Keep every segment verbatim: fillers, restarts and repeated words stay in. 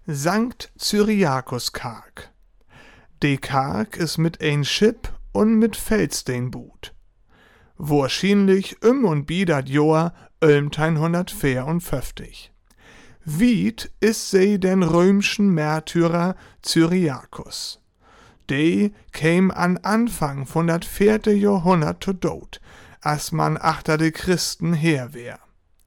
Sankt Cyriakus-Karg. De Karg is mit ein Schip und mit Feldstein boot. Wahrscheinlich um und bi dat Joa elmtein-hundert-vierundfünfzig. Wied is se den römschen Märtyrer Cyriakus. De käm an Anfang von dat vierte Jahrhundert zu Tod, as man achter de Christen her wär.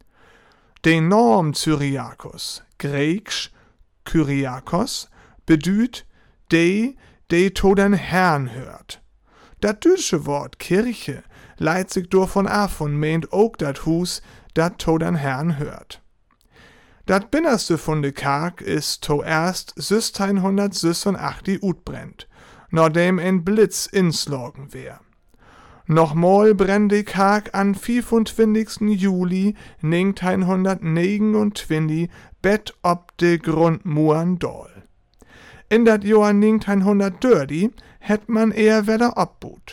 De Norm Cyriakus, griechisch Kyriakos, bedüht de, de to den Herrn hört. Dat deutsche Wort Kirche leiht sich davon af und meint ook dat Hus, dat to den Herrn hört. Dat Binnerste von de Karg is toerst sechzehnhundertsechsundachtzig utbrennt, nachdem ein Blitz inslagen wär. Nochmal brennt de Karg an vierundzwanzigsten Juli neunzehnhundertneunundzwanzig bet ob de Grundmuren doll. In dat Jahr neunzehnhundertdreißig hätt man eher wieder abbut.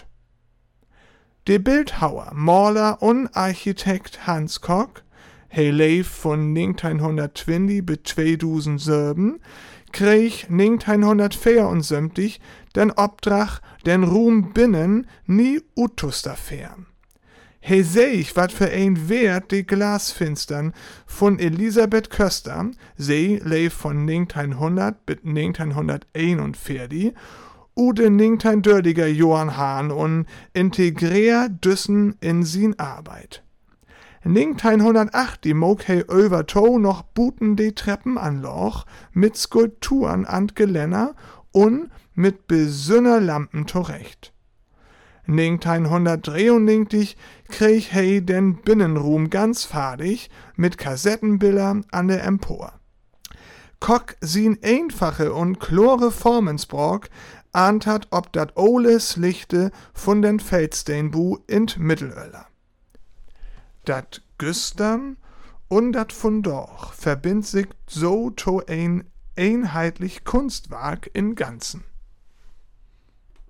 De Bildhauer, Maler und Architekt Hans Kock, he leef von neunzehnhundertzwanzig bis zweitausendsieben, krieg neunzehnhundertvierundsiebzig den Obdrach, den Ruhm binnen nie utusterfern. He seich, wat für ein Wert die Glasfinstern von Elisabeth Köster, sie leef von neunzehnhundert bis neunzehnhunderteinundvierzig, u de neunzehnhundertdreißiger Johann Hahn und integrier düssen in sin Arbeit. neunzehnhundertachtzig mog he over to noch buten de Treppenanloch mit Skulpturen an Geländer und mit besünner Lampen zurecht. neunzehnhundertdreiundneunzig krieg he den Binnenruhm ganz fertig mit Kassettenbilder an der Empor. Kock sin einfache und klore Formensbrok ahnt hat ob dat oles Lichte von den Feldsteinbu in Mittelöller. Dat Güstern und dat von doch verbindt sich so to ein einheitlich Kunstwerk in Ganzen.